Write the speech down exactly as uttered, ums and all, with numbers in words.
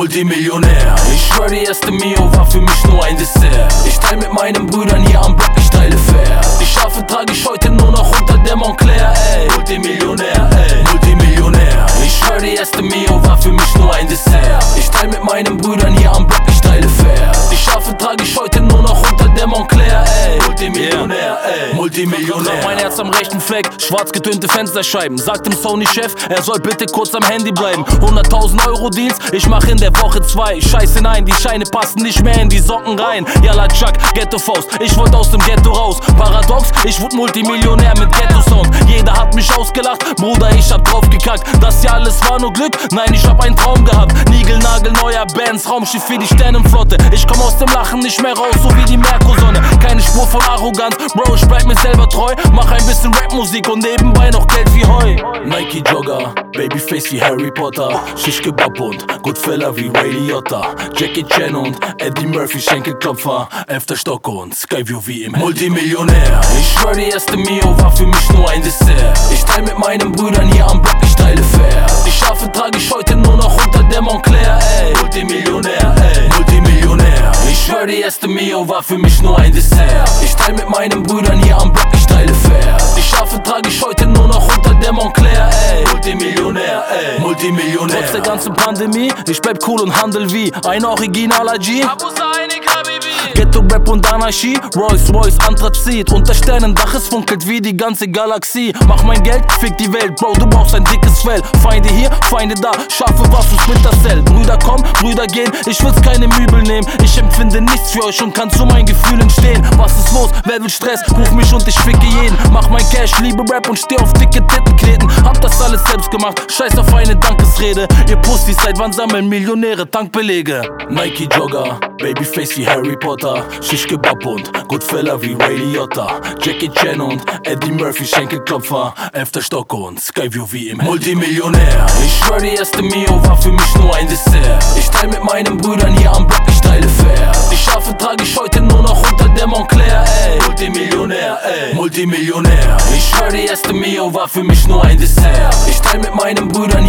Multimillionär. Ich schwör, die erste Mio war für mich nur ein Dessert. Ich teil mit meinen Brüdern hier am Block, ich teile fair. Die Schafe trage ich heute nur noch unter der Montclair, ey. Multimillionär, ey. Multimillionär. Ich schwör, die erste Mio war für mich nur ein Dessert. Ich teil mit meinen Brüdern hier am Block, ich teile fair. Die Schafe trage ich heute nur noch unter der Montclair, ey. Multimillionär, ey. Multimillionär. Mein Herz am rechten Fleck, schwarz getönte Fensterscheiben. Sagt dem Sony-Chef, er soll bitte kurz am Handy bleiben. hunderttausend Euro Deals, ich mach in der Woche zwei. Scheiße nein, die Scheine passen nicht mehr in die Socken rein. Yalla Chuck, Ghetto-Faust, ich wollt aus dem Ghetto raus. Paradox, ich wurde Multimillionär mit Ghetto-Sound. Jeder hat mich ausgelacht, Bruder, ich hab drauf gekackt. Das hier alles war nur Glück, nein, ich hab einen Traum gehabt. Nigelnagel, neuer Bands, Raumschiff für die Sternenflotte. Ich komm aus dem Lachen nicht mehr raus, so wie die Merkursonne. Keine Spur von Arroganz, Bro, ich bleib mir selber treu. Mach ein bisschen Rapmusik und nebenbei noch Geld wie Heu. Nike Jogger, Babyface wie Harry Potter. Schischkebab und Goodfella wie Ray Liotta. Jackie Chan und Eddie Murphy, Schenkelklopfer. Elfter Stock und Skyview wie im Multimillionär. Ich schwör, die erste Mio war für mich nur ein Dessert. Ich teil mit meinen Brüdern hier am Block, ich teile fair. Die Schafe trage ich heute nur noch unter der Montclair, ey. Multimillionär, ey. Multimillionär. Ich schwör, die erste Mio war für mich nur ein Dessert. Ich teil mit meinen Brüdern hier am Block, ich teile fair. Die Schafe trage ich heute nur noch unter der Montclair, ey. Multimillionär, ey. Multimillionär. Trotz der ganzen Pandemie, ich bleib cool und handel wie ein originaler G. Ghetto-Rap und Anarchie, Rolls Royce, Anthrazit. Unter Sternendach, es funkelt wie die ganze Galaxie. Mach mein Geld, fick die Welt, Bro, du brauchst ein dickes Fell. Feinde hier, Feinde da, scharfe Waffen, Splinter Cell. Brüder kommen, Brüder gehen, ich will's keine Übel nehmen. Ich empfinde nichts für euch und kann zu meinen Gefühlen stehen. Was ist los, wer will Stress, ruf mich und ich ficke jeden. Mach mein Cash, liebe Rap und steh auf dicke Titten kneten. Hab das alles selbst gemacht, scheiß auf eine Dankesrede. Ihr Pussys, seit wann sammeln Millionäre Tankbelege? Nike Jogger, Babyface wie Harry Potter. Schischkebab und Goodfella wie Ray Liotta. Jackie Chan und Eddie Murphy, Schenkelklopfer. Elfter Stock und Skyview wie im Multimillionär. Ich schwör, die erste Mio war für mich nur ein Dessert. Ich teil mit meinen Brüdern hier am Block, ich teile fair. Die Schafe trage ich heute nur noch unter der Montclair, ey. Multimillionär, ey. Multimillionär. Ich schwör, die erste Mio war für mich nur ein Dessert. Ich teil mit meinen Brüdern